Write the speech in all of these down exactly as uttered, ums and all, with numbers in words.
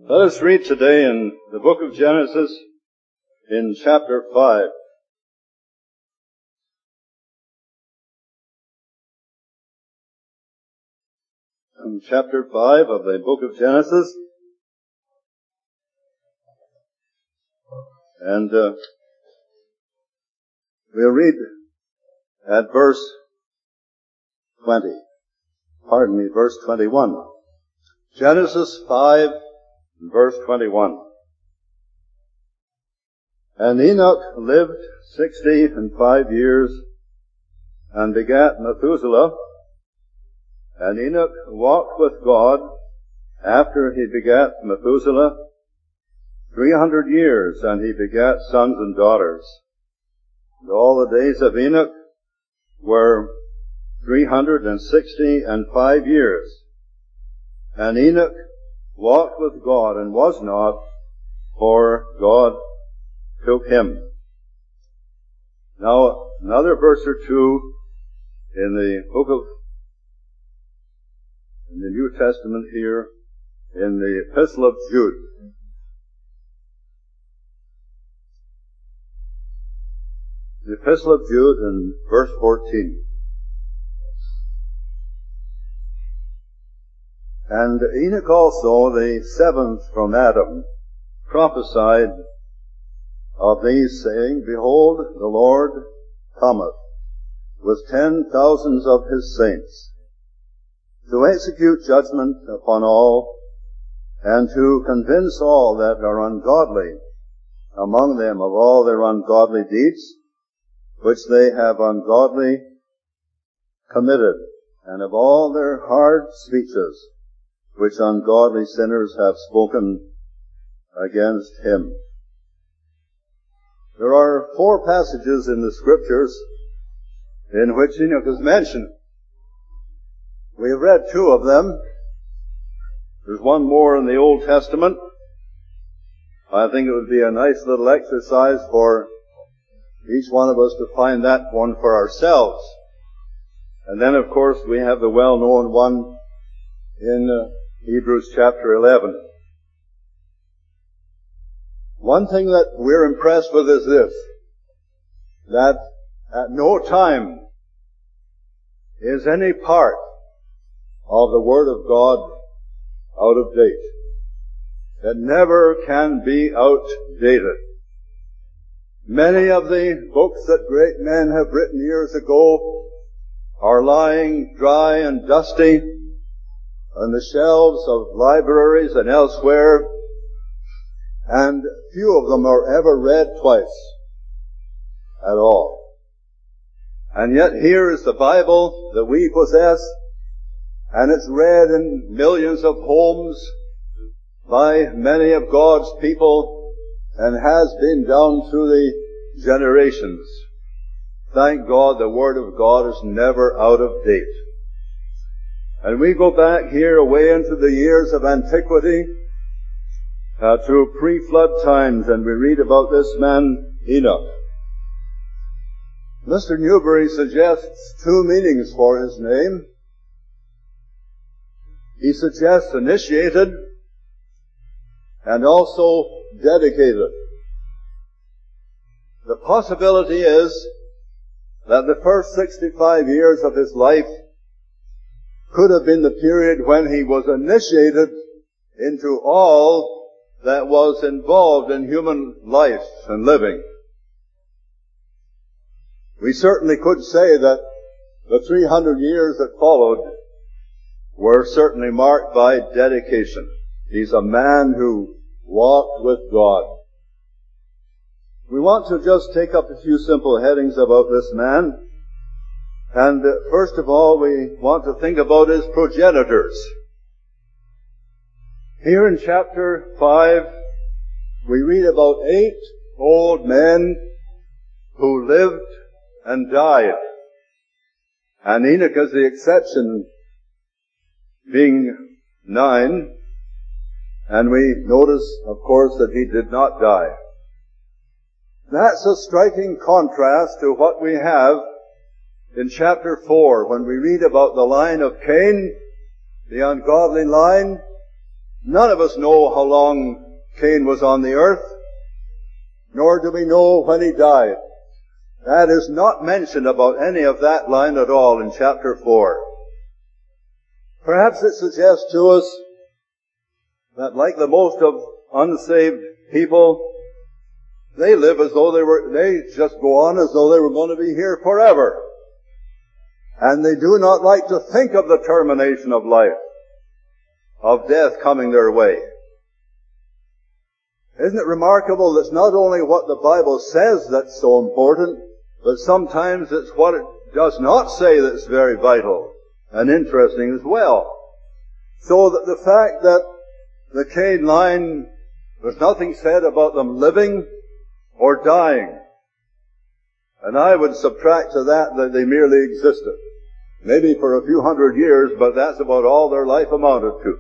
Let us read today in the book of Genesis in chapter five. In chapter five of the book of Genesis. And uh, we'll read at verse twenty. Pardon me, verse twenty-one. Genesis five, verse twenty-one. And Enoch lived sixty and five years, and begat Methuselah. And Enoch walked with God after he begat Methuselah three hundred years, and he begat sons and daughters. And all the days of Enoch were three hundred and sixty and five years. And Enoch walked with God, and was not, for God took him. Now, another verse or two in the book of, in the New Testament here, in the Epistle of Jude. The Epistle of Jude in verse fourteen. And Enoch also, the seventh from Adam, prophesied of these, saying, Behold, the Lord cometh with ten thousands of his saints, to execute judgment upon all, and to convince all that are ungodly among them of all their ungodly deeds, which they have ungodly committed, and of all their hard speeches, which ungodly sinners have spoken against him. There are four passages in the Scriptures in which Enoch is mentioned. We have read two of them. There's one more in the Old Testament. I think it would be a nice little exercise for each one of us to find that one for ourselves. And then, of course, we have the well-known one in uh, Hebrews chapter eleven. One thing that we're impressed with is this, that at no time is any part of the Word of God out of date. It never can be outdated. Many of the books that great men have written years ago are lying dry and dusty on the shelves of libraries and elsewhere, and few of them are ever read twice at all. And yet here is the Bible that we possess, and it's read in millions of homes by many of God's people, and has been down through the generations. Thank God the Word of God is never out of date. And we go back here away into the years of antiquity, uh, to pre-flood times, and we read about this man, Enoch. Mister Newberry suggests two meanings for his name. He suggests initiated and also dedicated. The possibility is that the first sixty-five years of his life could have been the period when he was initiated into all that was involved in human life and living. We certainly could say that the three hundred years that followed were certainly marked by dedication. He's a man who walked with God. We want to just take up a few simple headings about this man. And uh, first of all, we want to think about his progenitors. Here in chapter five, we read about eight old men who lived and died. And Enoch is the exception, being nine. And we notice, of course, that he did not die. That's a striking contrast to what we have in chapter four, when we read about the line of Cain, the ungodly line, None of us know how long Cain was on the earth, nor do we know when he died. That is not mentioned about any of that line at all in chapter four. Perhaps it suggests to us that, like the most of unsaved people, they live as though they were, they just go on as though they were going to be here forever. And they do not like to think of the termination of life, of death coming their way. Isn't it remarkable that it's not only what the Bible says that's so important, but sometimes it's what it does not say that's very vital and interesting as well. So that the fact that the Cain line, there's nothing said about them living or dying. And I would subtract to that that they merely existed. Maybe for a few hundred years, but that's about all their life amounted to.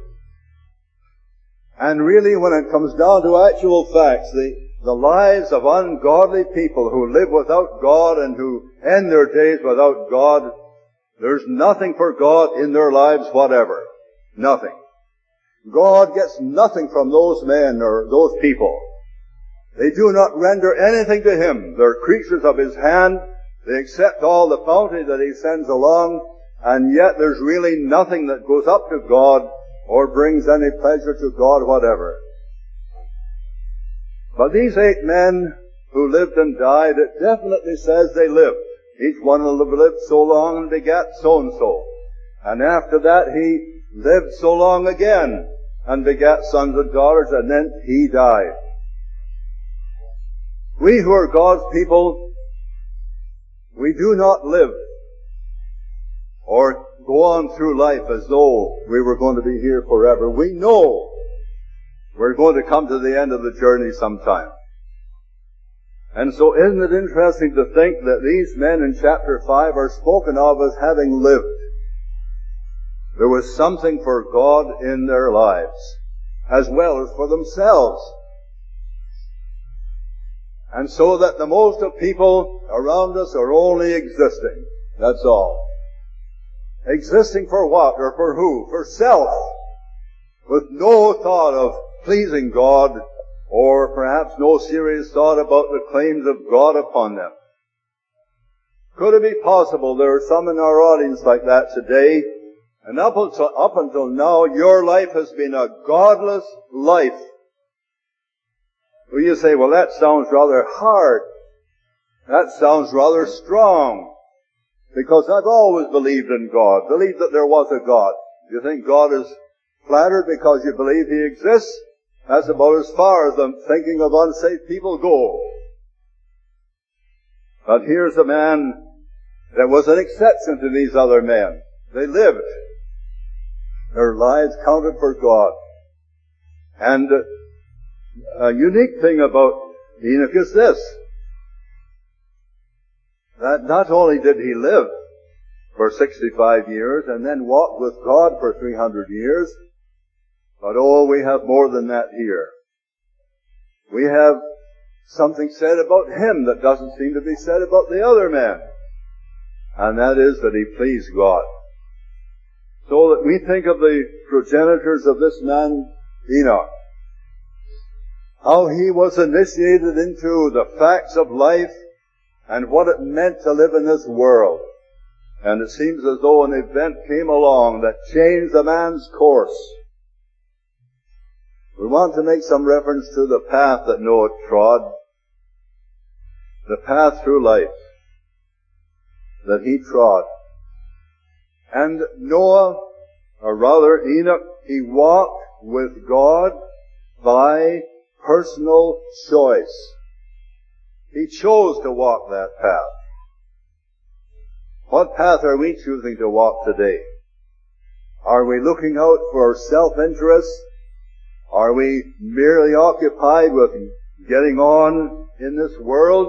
And really, when it comes down to actual facts, the, the lives of ungodly people who live without God and who end their days without God, there's nothing for God in their lives whatever. Nothing. God gets nothing from those men or those people. They do not render anything to Him. They're creatures of His hand. They accept all the bounty that He sends along, and yet there's really nothing that goes up to God or brings any pleasure to God whatever. But these eight men who lived and died, it definitely says they lived. Each one of them lived so long and begat so-and-so. And after that he lived so long again and begat sons and daughters, and then he died. We who are God's people, we do not live or go on through life as though we were going to be here forever. We know we're going to come to the end of the journey sometime. And so isn't it interesting to think that these men in chapter five are spoken of as having lived? There was something for God in their lives, as well as for themselves. And so that the most of people around us are only existing. That's all. Existing for what or for who? For self. With no thought of pleasing God, or perhaps no serious thought about the claims of God upon them. Could it be possible there are some in our audience like that today, and up until, up until now your life has been a godless life? Well, you say, well, that sounds rather hard. That sounds rather strong. Because I've always believed in God, believed that there was a God. You think God is flattered because you believe He exists? That's about as far as the thinking of unsaved people go. But here's a man that was an exception to these other men. They lived. Their lives counted for God. And a unique thing about Enoch is this, that not only did he live for sixty-five years and then walk with God for three hundred years, but oh, we have more than that here. We have something said about him that doesn't seem to be said about the other men. And that is that he pleased God. So that we think of the progenitors of this man, Enoch, how he was initiated into the facts of life and what it meant to live in this world. And it seems as though an event came along that changed the man's course. We want to make some reference to the path that Noah trod, the path through life that he trod. And Noah, or rather Enoch, he walked with God by personal choice. He chose to walk that path. What path are we choosing to walk today? Are we looking out for self-interest? Are we merely occupied with getting on in this world?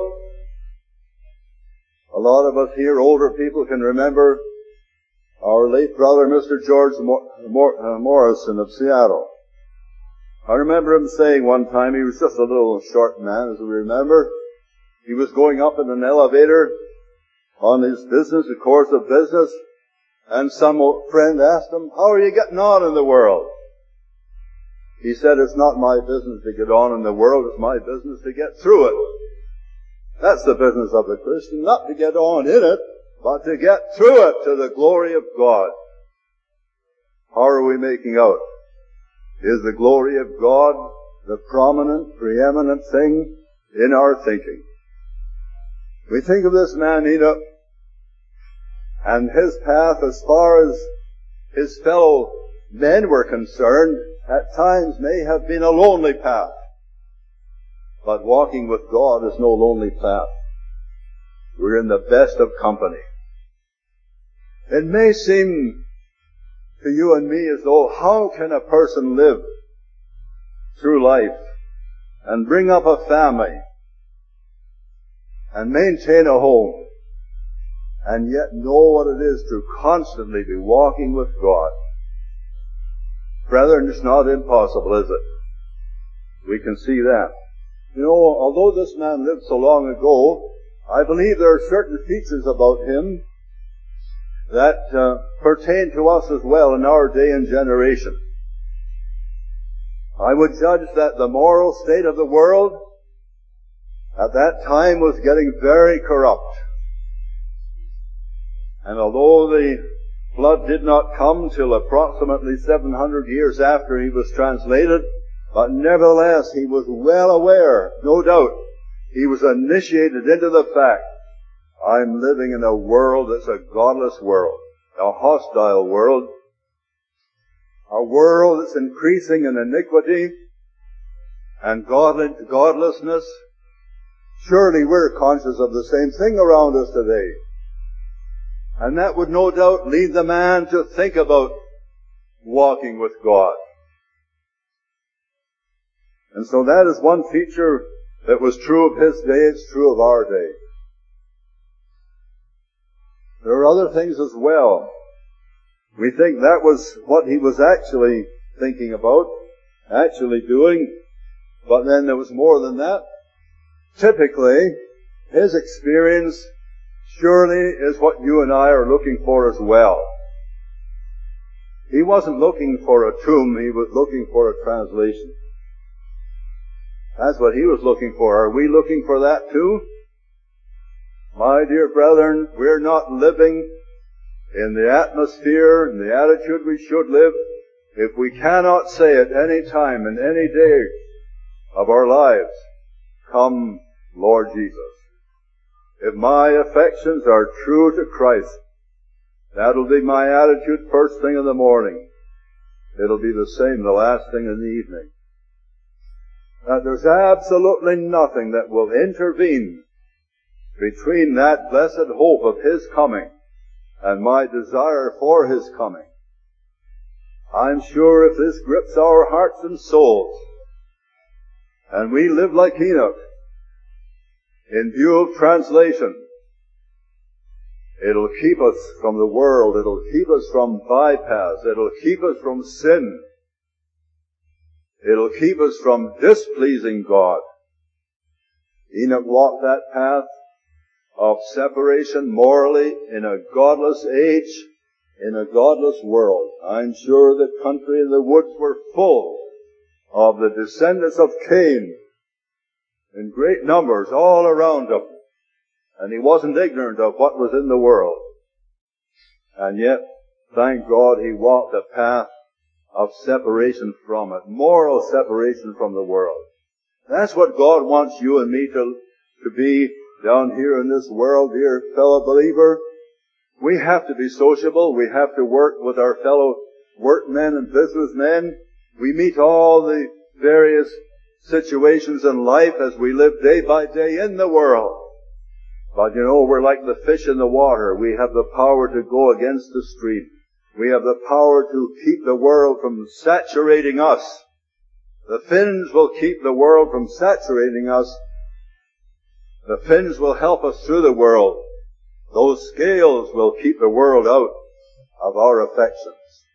A lot of us here, older people, can remember our late brother, Mister George Morrison of Seattle. I remember him saying one time, he was just a little short man, as we remember. He was going up in an elevator on his business, a course of business, and some friend asked him, how are you getting on in the world? He said, it's not my business to get on in the world, it's my business to get through it. That's the business of the Christian, not to get on in it, but to get through it to the glory of God. How are we making out? Is the glory of God the prominent, preeminent thing in our thinking? We think of this man Enoch, and his path as far as his fellow men were concerned, at times may have been a lonely path. But walking with God is no lonely path. We're in the best of company. It may seem to you and me as though, how can a person live through life and bring up a family and maintain a home and yet know what it is to constantly be walking with God? Brethren, it's not impossible, is it? We can see that. You know, although this man lived so long ago, I believe there are certain features about him that uh, pertain to us as well in our day and generation. I would judge that the moral state of the world at that time was getting very corrupt. And although the flood did not come till approximately seven hundred years after he was translated, but nevertheless he was well aware, no doubt, he was initiated into the fact, I'm living in a world that's a godless world, a hostile world, a world that's increasing in iniquity and godlessness. Surely we're conscious of the same thing around us today. And that would no doubt lead the man to think about walking with God. And so that is one feature that was true of his day, it's true of our day. There are other things as well. We think that was what he was actually thinking about, actually doing, but then there was more than that. Typically, his experience surely is what you and I are looking for as well. He wasn't looking for a tomb, he was looking for a translation. That's what he was looking for. Are we looking for that too? My dear brethren, we're not living in the atmosphere and the attitude we should live if we cannot say at any time in any day of our lives, come, Lord Jesus. If my affections are true to Christ, that'll be my attitude first thing in the morning. It'll be the same the last thing in the evening. That there's absolutely nothing that will intervene between that blessed hope of His coming and my desire for His coming. I'm sure if this grips our hearts and souls, and we live like Enoch, in view of translation, it'll keep us from the world, it'll keep us from bypass, it'll keep us from sin, it'll keep us from displeasing God. Enoch walked that path of separation morally in a godless age, in a godless world. I'm sure the country and the woods were full of the descendants of Cain in great numbers all around him. And he wasn't ignorant of what was in the world. And yet, thank God, he walked a path of separation from it, moral separation from the world. That's what God wants you and me to, to be down here in this world, dear fellow believer. We have to be sociable. We have to work with our fellow workmen and businessmen. We meet all the various situations in life as we live day by day in the world. But you know, we're like the fish in the water. We have the power to go against the stream. We have the power to keep the world from saturating us. The fins will keep the world from saturating us. The fins will help us through the world. Those scales will keep the world out of our affections.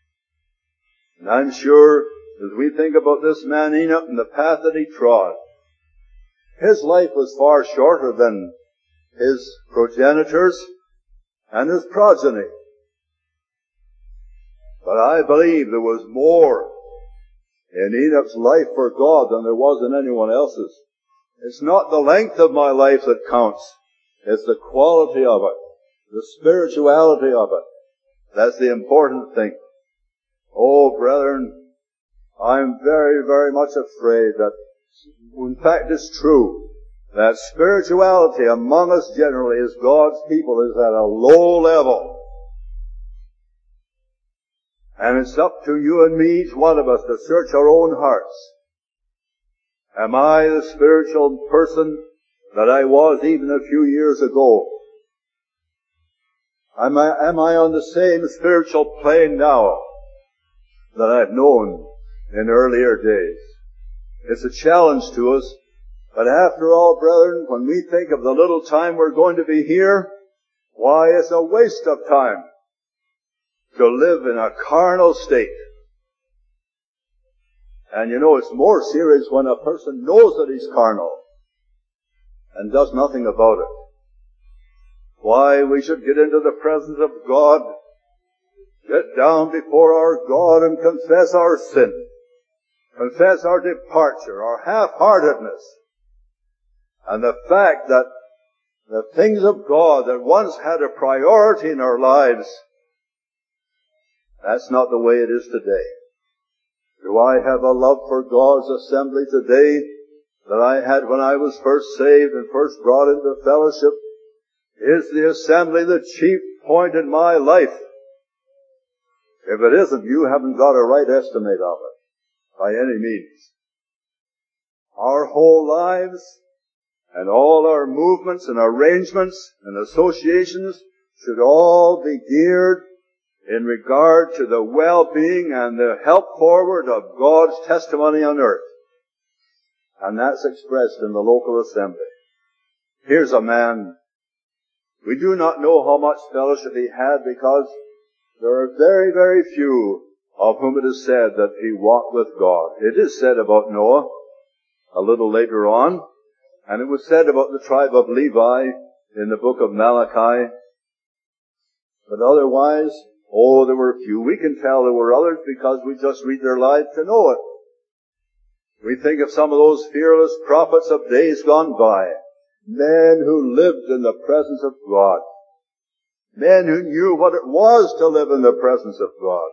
And I'm sure, as we think about this man Enoch and the path that he trod, his life was far shorter than his progenitors and his progeny. But I believe there was more in Enoch's life for God than there was in anyone else's. It's not the length of my life that counts. It's the quality of it, the spirituality of it. That's the important thing. Oh, brethren, I'm very, very much afraid that, in fact, it's true, that spirituality among us generally as God's people is at a low level. And it's up to you and me, each one of us, to search our own hearts. Am I the spiritual person that I was even a few years ago? Am I, am I on the same spiritual plane now that I've known in earlier days? It's a challenge to us. But after all, brethren, when we think of the little time we're going to be here, why, it's a waste of time to live in a carnal state. And you know, it's more serious when a person knows that he's carnal and does nothing about it. Why, we should get into the presence of God, get down before our God and confess our sin, confess our departure, our half-heartedness, and the fact that the things of God that once had a priority in our lives, that's not the way it is today. Do I have a love for God's assembly today that I had when I was first saved and first brought into fellowship? Is the assembly the chief point in my life? If it isn't, you haven't got a right estimate of it, by any means. Our whole lives and all our movements and arrangements and associations should all be geared in regard to the well-being and the help forward of God's testimony on earth. And that's expressed in the local assembly. Here's a man, we do not know how much fellowship he had, because there are very, very few of whom it is said that he walked with God. It is said about Noah a little later on, and it was said about the tribe of Levi in the book of Malachi. But otherwise, oh, there were few. We can tell there were others because we just read their lives to know it. We think of some of those fearless prophets of days gone by. Men who lived in the presence of God. Men who knew what it was to live in the presence of God.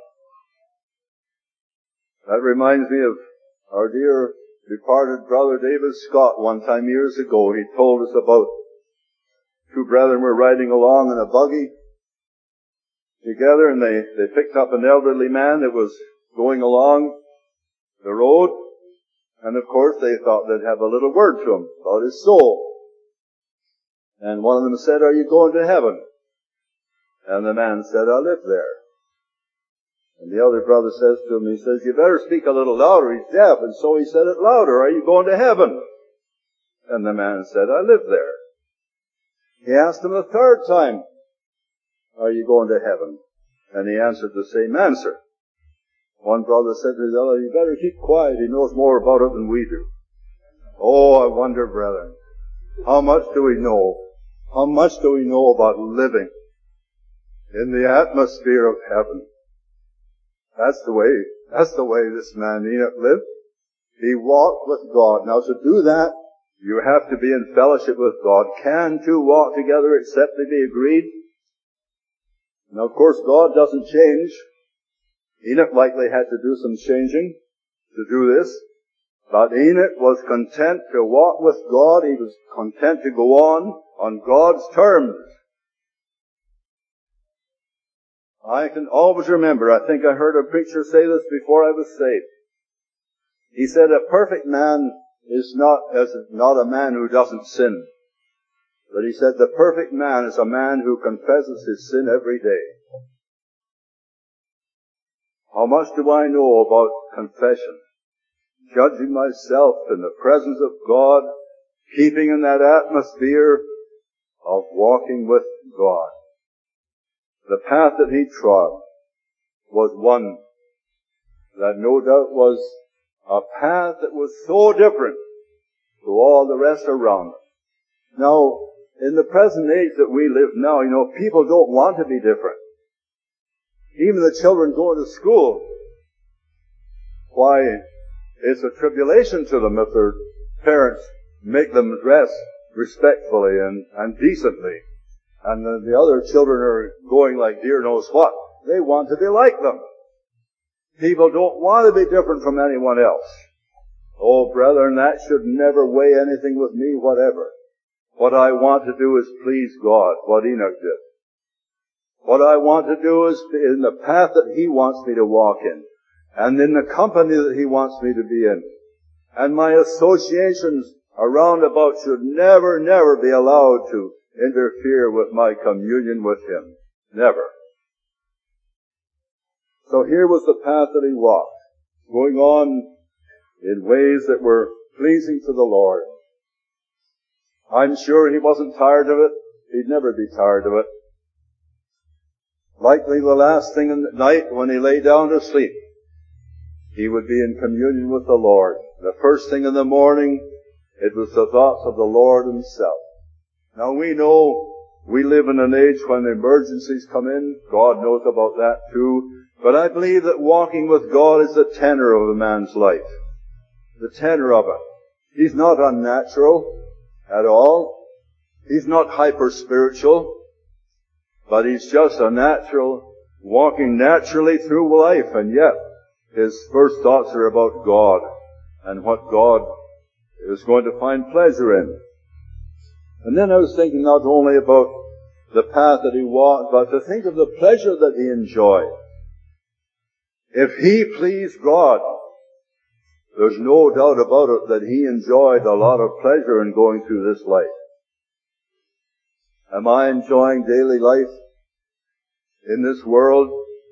That reminds me of our dear departed brother David Scott one time years ago. He told us about two brethren were riding along in a buggy together, and they, they picked up an elderly man that was going along the road, and of course they thought they'd have a little word to him about his soul. And one of them said, "Are you going to heaven?" And the man said, "I live there." And the other brother says to him, he says, "You better speak a little louder, he's deaf." And so he said it louder, "Are you going to heaven?" And the man said, "I live there." He asked him a third time, "Are you going to heaven?" And he answered the same answer. One brother said to the other, "You better keep quiet, he knows more about it than we do." Oh, I wonder, brethren, how much do we know? How much do we know about living in the atmosphere of heaven? That's the way, that's the way this man Enoch lived. He walked with God. Now to do that, you have to be in fellowship with God. Can two walk together except they be agreed? Now of course God doesn't change. Enoch likely had to do some changing to do this. But Enoch was content to walk with God. He was content to go on on God's terms. I can always remember, I think I heard a preacher say this before I was saved. He said, a perfect man is not, is not a man who doesn't sin. But he said, the perfect man is a man who confesses his sin every day. How much do I know about confession? Judging myself in the presence of God, keeping in that atmosphere of walking with God. The path that he trod was one that no doubt was a path that was so different to all the rest around him. Now, in the present age that we live now, you know, people don't want to be different. Even the children going to school. Why, it's a tribulation to them if their parents make them dress respectfully and, and decently. And the, the other children are going like dear knows what. They want to be like them. People don't want to be different from anyone else. Oh, brethren, that should never weigh anything with me whatever. What I want to do is please God, what Enoch did. What I want to do is in the path that He wants me to walk in, and in the company that He wants me to be in. And my associations around about should never, never be allowed to interfere with my communion with Him. Never. So here was the path that he walked, going on in ways that were pleasing to the Lord. I'm sure he wasn't tired of it. He'd never be tired of it. Likely the last thing in the night when he lay down to sleep, he would be in communion with the Lord. The first thing in the morning, it was the thoughts of the Lord Himself. Now we know we live in an age when emergencies come in. God knows about that too. But I believe that walking with God is the tenor of a man's life. The tenor of it. He's not unnatural at all. He's not hyper-spiritual. But he's just a natural, walking naturally through life. And yet, his first thoughts are about God and what God is going to find pleasure in. And then I was thinking not only about the path that he walked, but to think of the pleasure that he enjoyed. If he pleased God, there's no doubt about it that he enjoyed a lot of pleasure in going through this life. Am I enjoying daily life in this world?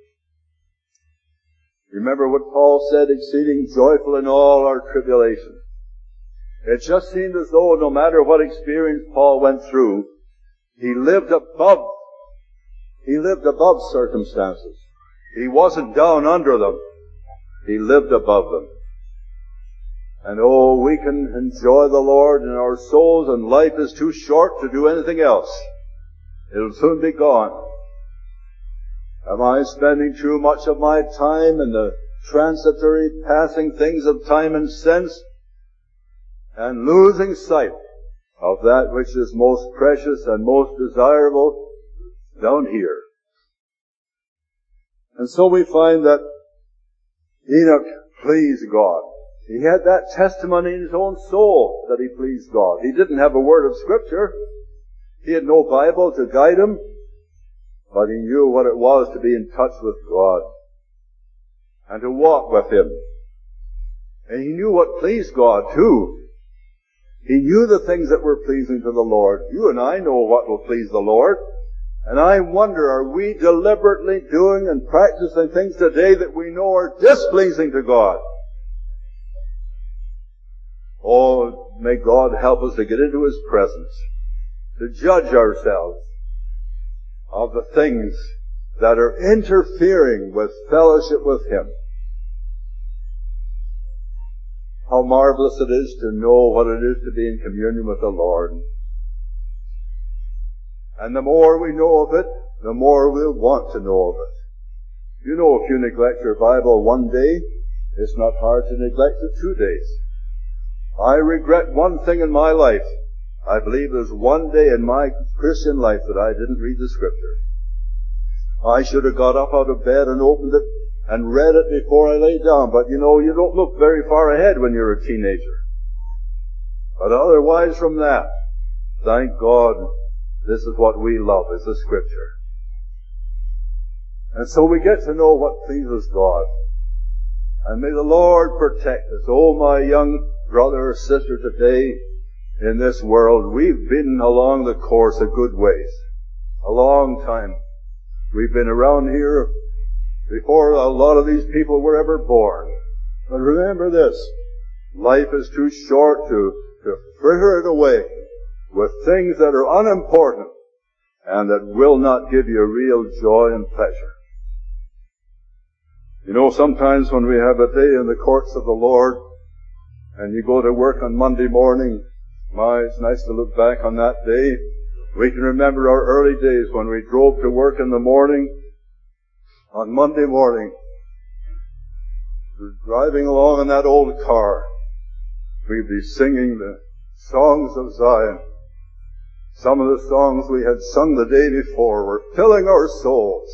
Remember what Paul said, exceeding joyful in all our tribulation. It just seemed as though no matter what experience Paul went through, he lived above, he lived above circumstances. He wasn't down under them. He lived above them. And oh, we can enjoy the Lord in our souls, and life is too short to do anything else. It'll soon be gone. Am I spending too much of my time in the transitory passing things of time and sense, and losing sight of that which is most precious and most desirable down here? And so we find that Enoch pleased God. He had that testimony in his own soul that he pleased God. He didn't have a word of Scripture. He had no Bible to guide him. But he knew what it was to be in touch with God and to walk with Him. And he knew what pleased God too. He knew the things that were pleasing to the Lord. You and I know what will please the Lord. And I wonder, are we deliberately doing and practicing things today that we know are displeasing to God? Oh, may God help us to get into His presence, to judge ourselves of the things that are interfering with fellowship with Him. How marvelous it is to know what it is to be in communion with the Lord. And the more we know of it, the more we'll want to know of it. You know, if you neglect your Bible one day, it's not hard to neglect it two days. I regret one thing in my life. I believe there's one day in my Christian life that I didn't read the Scripture. I should have got up out of bed and opened it and read it before I lay down. But you know, you don't look very far ahead when you're a teenager. But otherwise from that, thank God, this is what we love, is the Scripture. And so we get to know what pleases God. And may the Lord protect us. Oh, my young brother or sister today in this world, we've been along the course a good ways. A long time. We've been around here before a lot of these people were ever born. But remember this, life is too short to, to fritter it away with things that are unimportant and that will not give you real joy and pleasure. You know, sometimes when we have a day in the courts of the Lord and you go to work on Monday morning, my, it's nice to look back on that day. We can remember our early days when we drove to work in the morning, on Monday morning. we're driving along in that old car, we'd be singing the songs of Zion. Some of the songs we had sung the day before were filling our souls.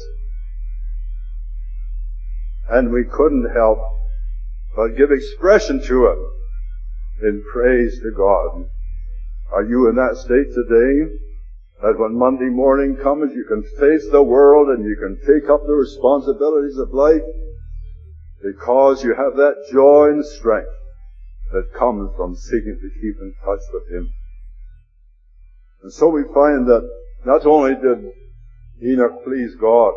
And we couldn't help but give expression to it in praise to God. Are you in that state today? That when Monday morning comes, you can face the world and you can take up the responsibilities of life because you have that joy and strength that comes from seeking to keep in touch with Him. And so we find that not only did Enoch please God,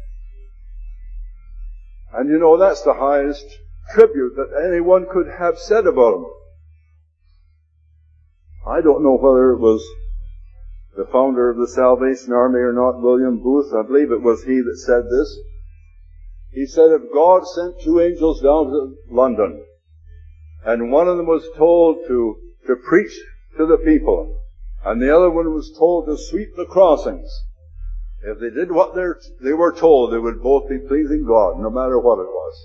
and you know that's the highest tribute that anyone could have said about him. I don't know whether it was the founder of the Salvation Army or not, William Booth. I believe it was he that said this. He said if God sent two angels down to London, and one of them was told to, to preach to the people, and the other one was told to sweep the crossings, if they did what they were told, they would both be pleasing God, no matter what it was.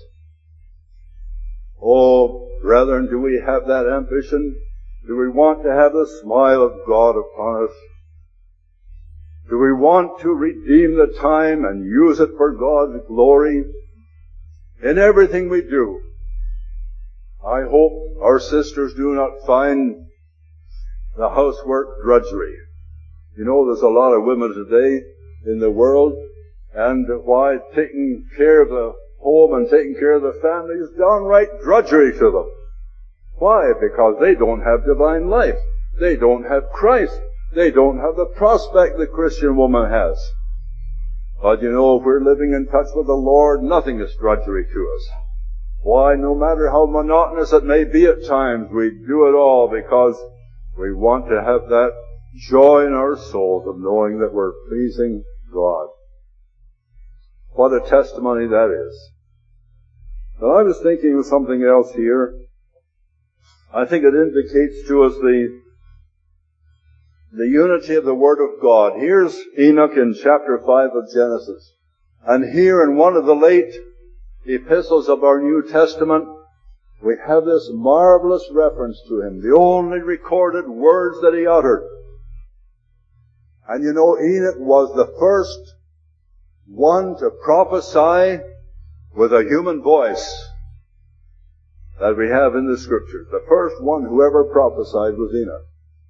Oh, brethren, do we have that ambition? Do we want to have the smile of God upon us? Do we want to redeem the time and use it for God's glory? In everything we do, I hope our sisters do not find the housework drudgery. You know, there's a lot of women today in the world, and why taking care of the home and taking care of the family is downright drudgery to them. Why? Because they don't have divine life. They don't have Christ. They don't have the prospect the Christian woman has. But you know, if we're living in touch with the Lord, nothing is drudgery to us. Why? No matter how monotonous it may be at times, we do it all because we want to have that joy in our souls of knowing that we're pleasing God. What a testimony that is. Now, I was thinking of something else here. I think it indicates to us the the unity of the Word of God. Here's Enoch in chapter five of Genesis. And here in one of the late epistles of our New Testament, we have this marvelous reference to him, the only recorded words that he uttered. And you know, Enoch was the first one to prophesy with a human voice that we have in the Scriptures. The first one who ever prophesied was Enoch.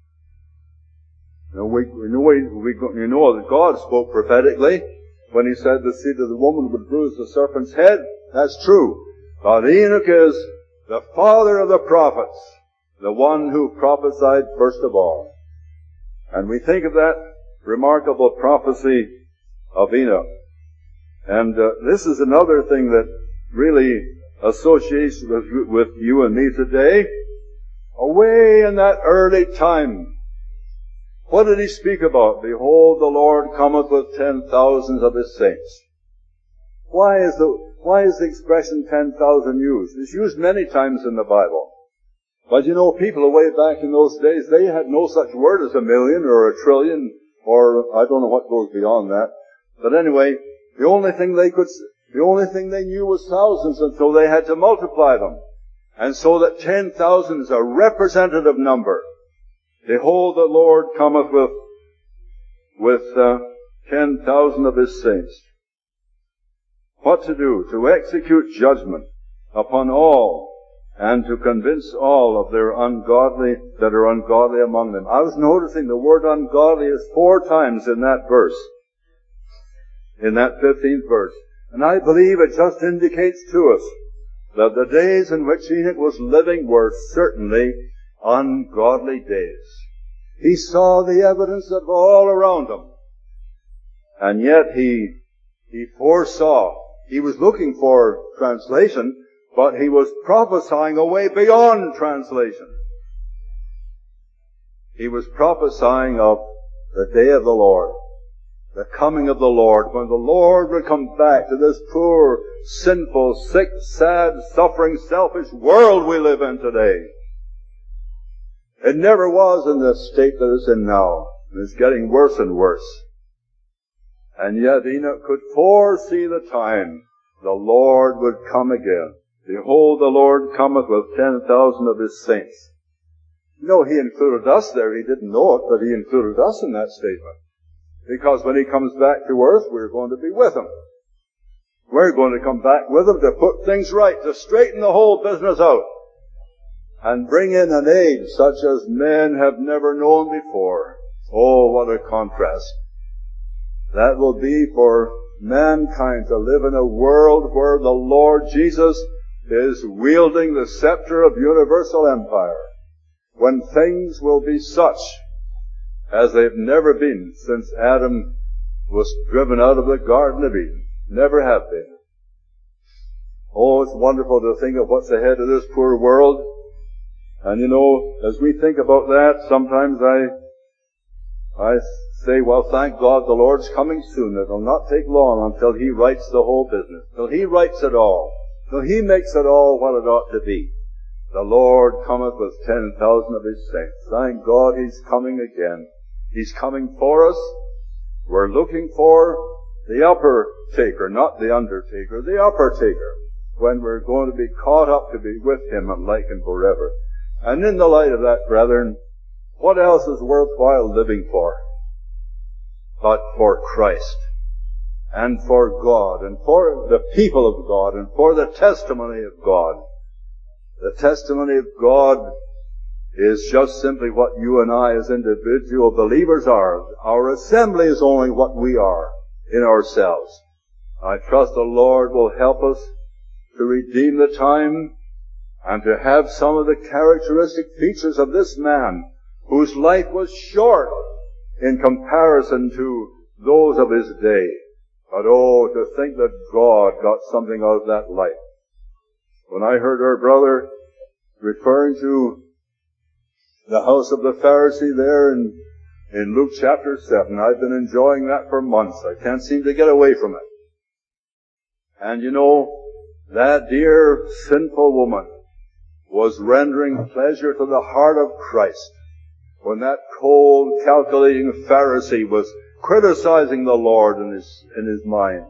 Now we, we, know, we, we you know that God spoke prophetically when He said the seed of the woman would bruise the serpent's head. That's true. But Enoch is the father of the prophets, the one who prophesied first of all. And we think of that remarkable prophecy of Enoch. And uh, this is another thing that really associates with, with you and me today. Away in that early time, what did he speak about? Behold, the Lord cometh with ten thousands of His saints. Why is the, why is the expression ten thousand used? It's used many times in the Bible. But you know, people away back in those days, they had no such word as a million or a trillion, or I don't know what goes beyond that. But anyway, the only thing they could, the only thing they knew was thousands, and so they had to multiply them. And so that ten thousand is a representative number. Behold, the Lord cometh with, with uh, ten thousand of His saints. What to do? To execute judgment upon all, and to convince all of their ungodly, that are ungodly among them. I was noticing the word ungodly is four times in that verse, in that fifteenth verse. And I believe it just indicates to us that the days in which Enoch was living were certainly ungodly days. He saw the evidence of all around him. And yet he, he foresaw. He was looking for translation, but he was prophesying a way beyond translation. He was prophesying of the day of the Lord, the coming of the Lord, when the Lord would come back to this poor, sinful, sick, sad, suffering, selfish world we live in today. It never was in the state that it's in now. And it's getting worse and worse. And yet Enoch could foresee the time the Lord would come again. Behold, the Lord cometh with ten thousand of his saints. No, he included us there. He didn't know it, but he included us in that statement. Because when he comes back to earth, we're going to be with him. We're going to come back with him to put things right, to straighten the whole business out, and bring in an age such as men have never known before. Oh, what a contrast. That will be for mankind to live in a world where the Lord Jesus is wielding the scepter of universal empire, when things will be such as they've never been since Adam was driven out of the Garden of Eden. Never have been. Oh, it's wonderful to think of what's ahead of this poor world. And you know, as we think about that, sometimes I, I say, well, thank God the Lord's coming soon. It'll not take long until he rights the whole business, till he rights it all, till he makes it all what it ought to be. The Lord cometh with ten thousand of his saints. Thank God he's coming again. He's coming for us. We're looking for the upper taker, not the undertaker, the upper taker, when we're going to be caught up to be with him and like him forever. And in the light of that, brethren, what else is worthwhile living for but for Christ and for God and for the people of God and for the testimony of God? The testimony of God is just simply what you and I as individual believers are. Our assembly is only what we are in ourselves. I trust the Lord will help us to redeem the time and to have some of the characteristic features of this man whose life was short in comparison to those of his day. But oh, to think that God got something out of that life. When I heard our brother referring to the house of the Pharisee there in, in Luke chapter seven, I've been enjoying that for months. I can't seem to get away from it. And you know, that dear sinful woman was rendering pleasure to the heart of Christ when that cold, calculating Pharisee was criticizing the Lord in his, in his mind.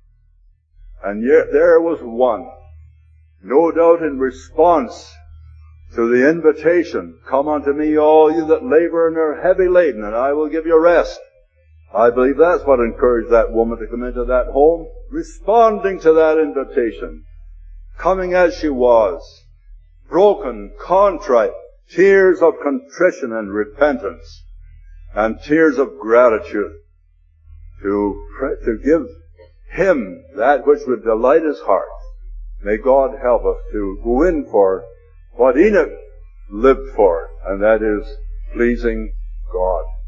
And yet there was one, no doubt in response to the invitation, come unto me all you that labor and are heavy laden, and I will give you rest. I believe that's what encouraged that woman to come into that home, responding to that invitation, coming as she was, broken, contrite, tears of contrition and repentance, and tears of gratitude to, to give him that which would delight his heart. May God help us to go in for what Enoch lived for, and that is pleasing God.